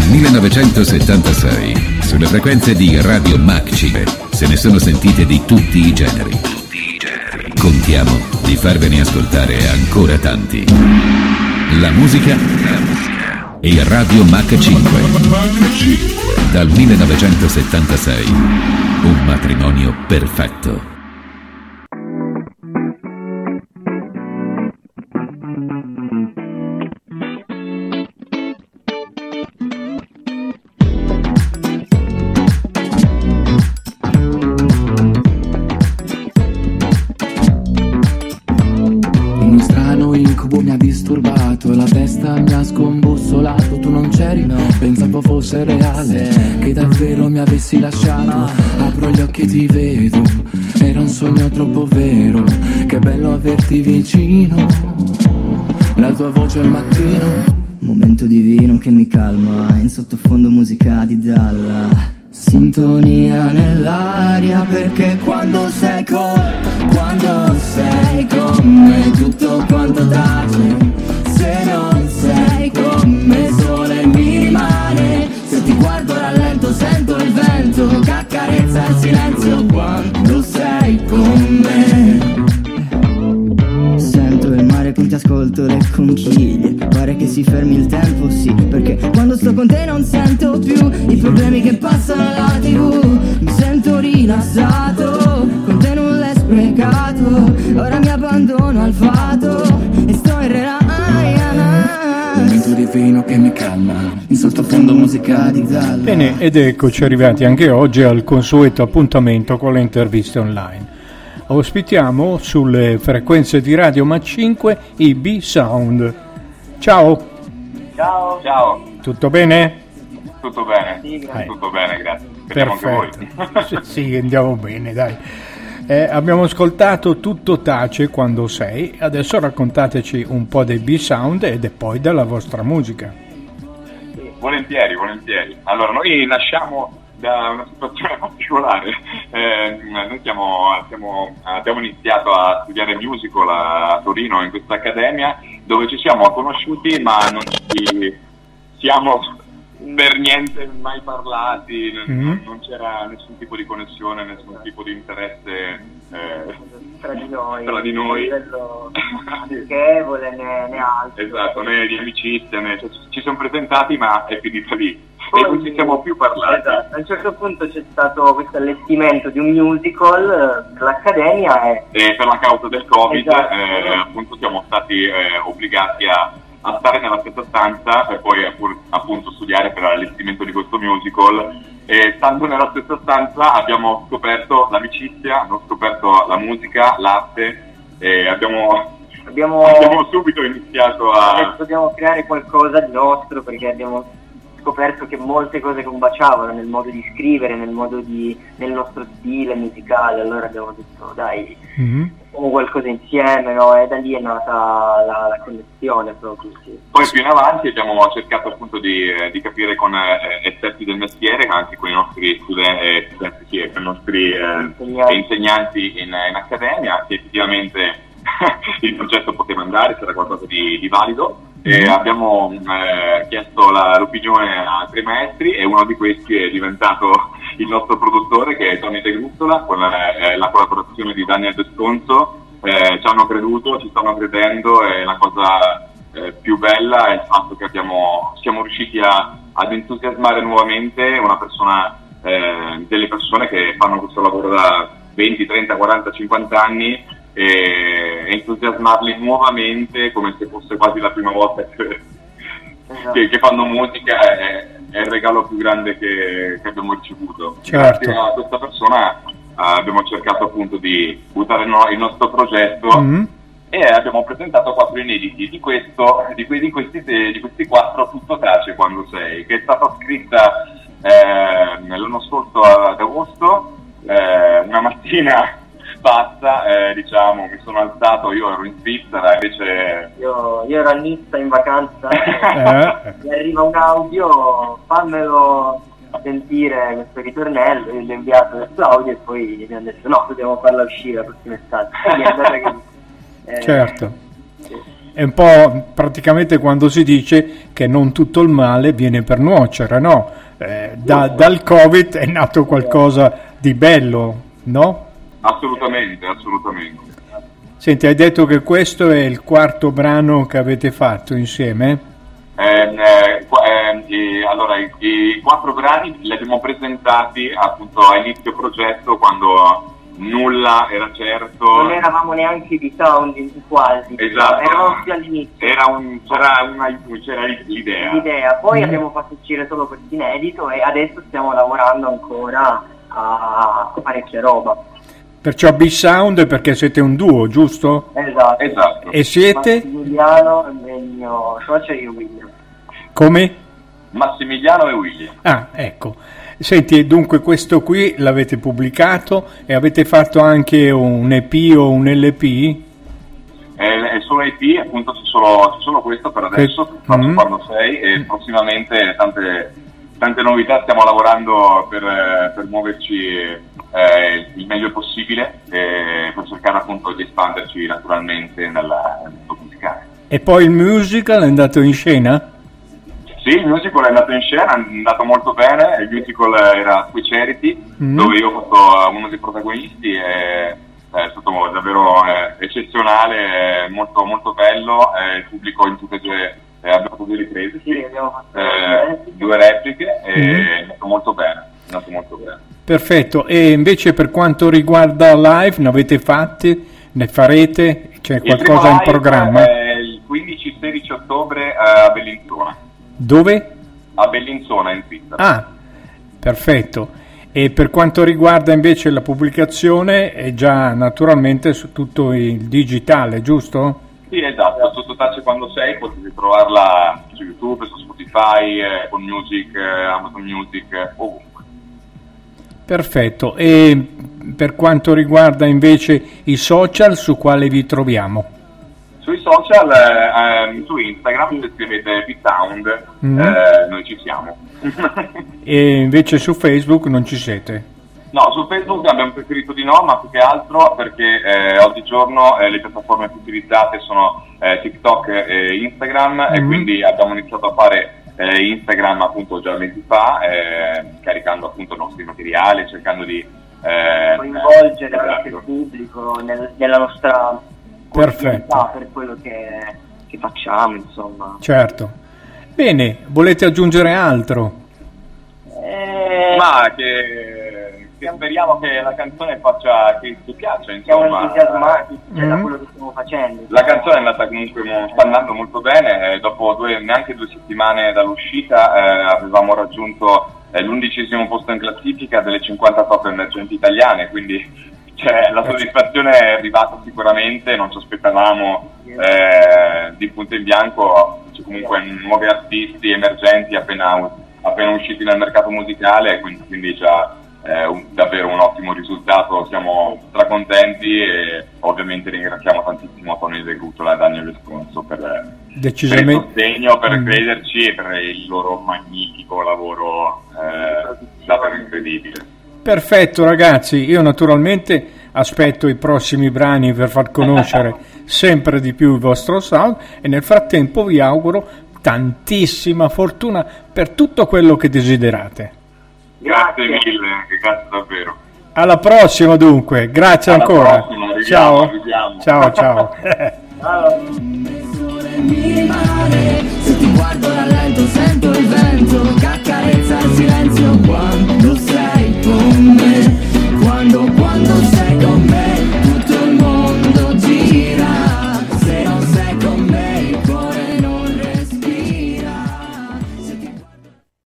1976, sulle frequenze di Radio Macchie, se ne sono sentite di tutti i generi. Contiamo di farvene ascoltare ancora tanti. La musica e Radio Mach 5. Dal 1976, un matrimonio perfetto. Pensavo fosse reale, che davvero mi avessi lasciato. Apro gli occhi e ti vedo, era un sogno troppo vero. Che bello averti vicino, la tua voce al mattino. Momento divino che mi calma, in sottofondo musica di Dalla. Sintonia nell'aria, perché quando sei con me tutto quanto tace. Se non sei con me sole mi rimane. Se ti guardo rallento sento il vento che accarezza il silenzio quando sei con me. Sento il mare con ti ascolto le conchiglie. Pare che si fermi il tempo, sì, perché quando sto con te non sento più i problemi che passano alla TV. Mi sento rilassato, con te nulla è sprecato. Ora mi abbandono al fato e sto in relazione. Momento divino che mi calma, in sottofondo musica di Dalla. Bene, ed eccoci arrivati anche oggi al consueto appuntamento con le interviste online. Ospitiamo sulle frequenze di Radio Mach 5 i B-Sound. Ciao. Ciao. Ciao. Tutto bene? Tutto bene, sì, tutto bene, grazie. Perfetto. Sì, andiamo bene, dai. Abbiamo ascoltato Tutto tace quando sei, adesso raccontateci un po' dei B-Sound e poi della vostra musica. Volentieri. Allora, noi nasciamo da una situazione particolare. Noi abbiamo iniziato a studiare musical a Torino, in questa accademia, dove ci siamo conosciuti, ma non ci siamo per niente mai parlati, non c'era nessun tipo di connessione, nessun tipo di interesse tra di noi, a livello amichevole né altro. Esatto, né di amicizia, ci siamo presentati ma è finita lì. Poi, e non ci siamo più parlati. Esatto. A un certo punto c'è stato questo allestimento di un musical per l'Accademia e per la causa del Covid, esatto. Appunto siamo stati obbligati a stare nella stessa stanza per poi appunto studiare per l'allestimento di questo musical, e stando nella stessa stanza abbiamo scoperto l'amicizia, abbiamo scoperto la musica, l'arte, e abbiamo subito iniziato a... Dobbiamo creare qualcosa di nostro, perché abbiamo scoperto che molte cose combaciavano nel modo di scrivere, nel nostro stile musicale. Allora abbiamo detto dai, facciamo qualcosa insieme, no? E da lì è nata la connessione proprio. Sì. Poi più in avanti abbiamo cercato appunto di capire con esperti del mestiere, anche con i nostri studenti, con i nostri insegnanti in accademia, che effettivamente il progetto poteva andare, c'era qualcosa di valido. E abbiamo chiesto l'opinione a 3 maestri, e uno di questi è diventato il nostro produttore, che è Tony De Gruttola, con la collaborazione di Daniel Desconso. Ci hanno creduto, ci stanno credendo, e la cosa più bella è il fatto che siamo riusciti ad entusiasmare nuovamente delle persone che fanno questo lavoro da 20, 30, 40, 50 anni, e entusiasmarli nuovamente come se fosse quasi la prima volta che fanno musica. È il regalo più grande che abbiamo ricevuto. Certo. Grazie a questa persona abbiamo cercato appunto di buttare il nostro progetto, e abbiamo presentato 4 inediti. Di questi 4 Tutto tace quando sei, che è stata scritta l'anno scorso ad agosto, una mattina pazza, mi sono alzato, io ero in Svizzera, invece io ero a Nizza in vacanza. Mi arriva un audio, fammelo sentire questo ritornello, io gli ho inviato questo audio e poi mi hanno detto no, dobbiamo farla uscire la prossima estate. Certo. Sì. è un po' praticamente quando si dice che non tutto il male viene per nuocere, no? Dal Covid è nato qualcosa di bello, no? Assolutamente. Senti, hai detto che questo è il quarto brano che avete fatto insieme? Allora, i 4 brani li abbiamo presentati appunto a inizio progetto, quando nulla era certo. Non eravamo neanche di sounding quasi. Esatto. Eravamo più all'inizio. C'era l'idea. Poi abbiamo fatto uscire solo questo inedito e adesso stiamo lavorando ancora a parecchia roba. Perciò B-Sound perché siete un duo, giusto? Esatto. E siete? Massimiliano, il mio socio, e io William. Come? Massimiliano e William. Ah, ecco. Senti, dunque questo qui l'avete pubblicato e avete fatto anche un EP o un LP? È solo EP, appunto c'è solo questo per adesso, quando sei, e prossimamente tante novità, stiamo lavorando per muoverci il meglio possibile, per cercare appunto di espanderci naturalmente nel mondo musicale. E poi il musical è andato in scena? Sì, il musical è andato in scena, è andato molto bene. Il musical era Sweet Charity, dove io ho fatto uno dei protagonisti, è stato davvero eccezionale, molto, molto bello. Il pubblico in tutte e due abbiamo fatto 2 riprese, abbiamo fatto 2 repliche, e è andato molto bene. Perfetto. E invece per quanto riguarda live, ne avete fatti? Ne farete? C'è qualcosa in programma? Il 15-16 ottobre a Bellinzona. Dove? A Bellinzona, in Svizzera. Ah, perfetto. E per quanto riguarda invece la pubblicazione, è già naturalmente su tutto il digitale, giusto? Sì, esatto, sotto Tace Quando Sei potete trovarla su YouTube, su Spotify, con Music, Amazon Music, ovunque. Perfetto. E per quanto riguarda invece i social, su quale vi troviamo? Sui social, su Instagram, se scrivete B-Sound, noi ci siamo. E invece su Facebook non ci siete? No, su Facebook abbiamo preferito di no, ma più che altro perché oggigiorno le piattaforme più utilizzate sono TikTok e Instagram, e quindi abbiamo iniziato a fare Instagram appunto già mesi fa, caricando appunto i nostri materiali, cercando di coinvolgere anche il pubblico nella nostra perfetto per quello che facciamo, insomma. Certo. Bene, volete aggiungere altro? Ma che speriamo che la canzone che ti piaccia, insomma. Siamo entusiasmati da quello che stiamo facendo. La canzone è andata comunque, sta andando molto bene, dopo neanche 2 settimane dall'uscita avevamo raggiunto l'11° posto in classifica delle 50 top emergenti italiane, quindi la soddisfazione è arrivata sicuramente, non ci aspettavamo di punto in bianco, c'è comunque nuovi artisti emergenti appena usciti nel mercato musicale, quindi già davvero un ottimo risultato, siamo stracontenti, e ovviamente ringraziamo tantissimo Tony De Guttola e Daniel Esconso per il sostegno, per crederci e per il loro magnifico lavoro, davvero incredibile. Perfetto ragazzi, io naturalmente aspetto i prossimi brani per far conoscere sempre di più il vostro sound, e nel frattempo vi auguro tantissima fortuna per tutto quello che desiderate. Grazie mille, grazie davvero. Alla prossima dunque, grazie ancora. Ciao. Ciao. Se ti guardo